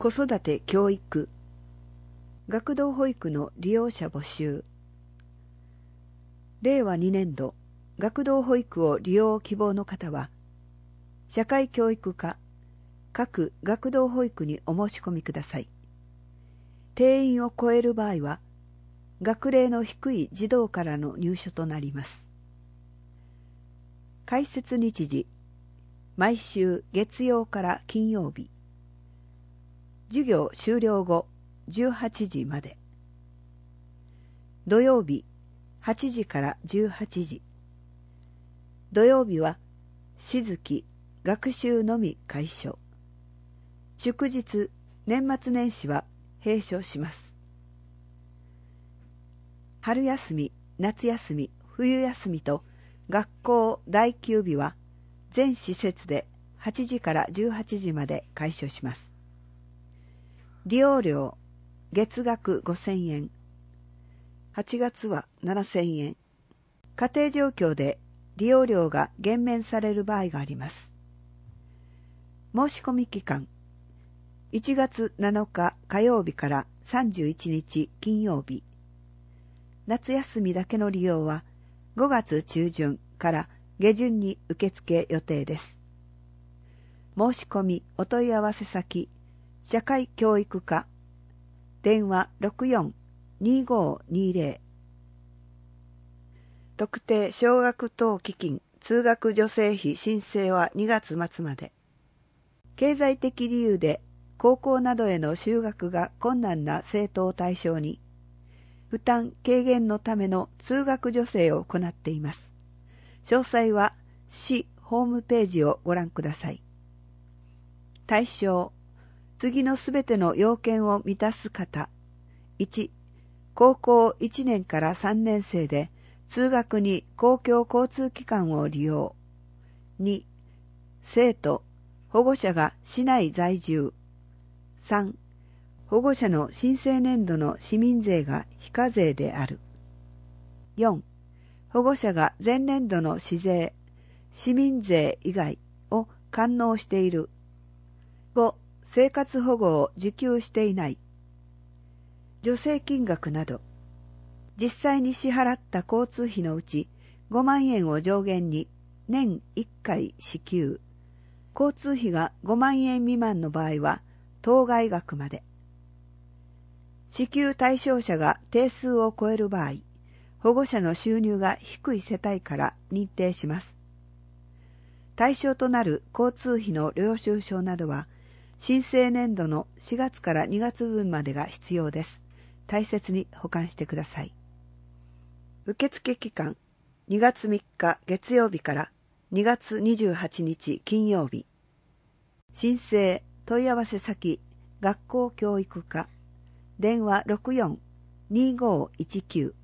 子育て教育、学童保育の利用者募集。令和2年度、学童保育を利用希望の方は、社会教育課、各学童保育にお申し込みください。定員を超える場合は、学齢の低い児童からの入所となります。開設日時、毎週月曜から金曜日。授業終了後18時まで。土曜日8時から18時。土曜日は静き学習のみ開所。祝日年末年始は閉所します。春休み、夏休み、冬休みと学校第9日は全施設で8時から18時まで開所します。利用料月額5,000円。8月は7,000円。家庭状況で利用料が減免される場合があります。申し込み期間1月7日火曜日から31日金曜日。夏休みだけの利用は5月中旬から下旬に受付予定です。申し込みお問い合わせ先社会教育課電話 64-2520 特定少額等基金通学助成費申請は2月末まで。経済的理由で高校などへの就学が困難な生徒を対象に負担軽減のための通学助成を行っています。詳細は市ホームページをご覧ください。対象、次のすべての要件を満たす方。1、高校1年から3年生で通学に公共交通機関を利用。2、生徒、保護者が市内在住。3、保護者の新生年度の市民税が非課税である。4、保護者が前年度の市税、市民税以外を完納している。5、生活保護を受給していない。助成金額など、実際に支払った交通費のうち5万円を上限に年1回支給。交通費が5万円未満の場合は当該額まで。支給対象者が定数を超える場合、保護者の収入が低い世帯から認定します。対象となる交通費の領収書などは、新生年度の4月から2月分までが必要です。大切に保管してください。受付期間、2月3日月曜日から2月28日金曜日。申請問い合わせ先、学校教育課、電話 64-2519